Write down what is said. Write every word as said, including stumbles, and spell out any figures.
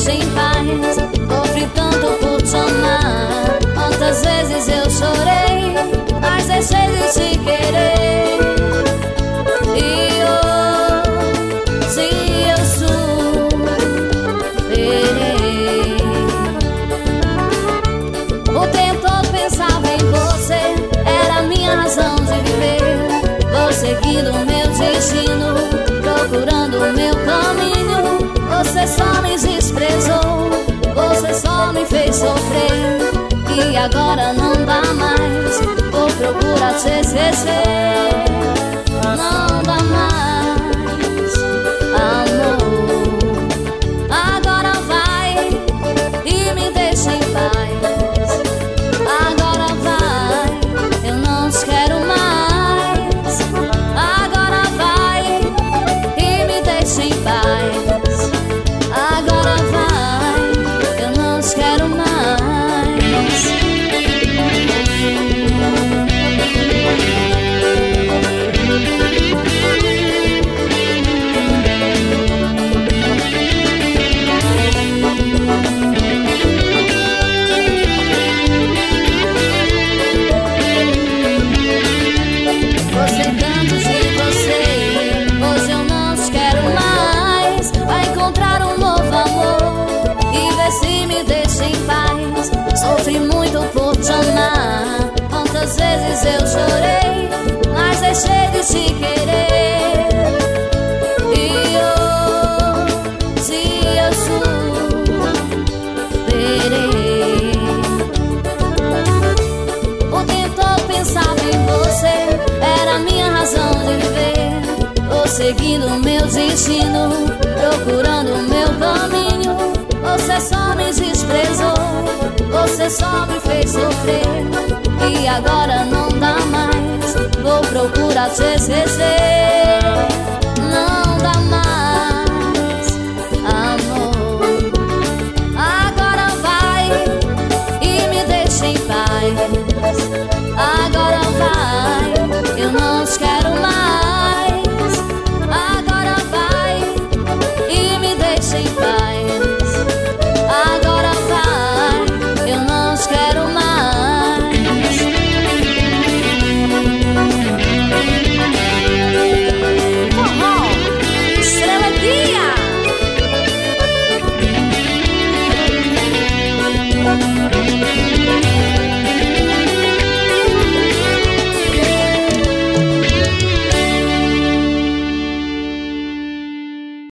deixa em paz. Sofri tanto por te amar. Quantas vezes eu chorei, mas deixei de te querer. E hoje eu superei. O tempo todo pensava em você, era a minha razão de viver. Vou seguindo o meu destino, procurando o meu caminho. Você só me desprezou, você só me fez sofrer. E agora não dá mais, vou procurar te esquecer. Não dá mais, amor. Agora vai e me deixa em paz. Agora vai, eu não te quero mais. Agora vai e me deixa em paz. Agora vai, eu não te quero mais. Gostei tanto de você, hoje eu não te quero mais. Vai encontrar um novo amor e ver se me deixa em paz. Sofri muito por te amar. Quantas vezes eu chorei, mas deixei de te querer. E hoje eu superei. O tempo todo pensava em você, era a minha razão de viver. Vou seguindo o meu destino, procurando o meu caminho. Você só me desprezou, você só me fez sofrer. E agora não dá mais, vou procurar te esquecer.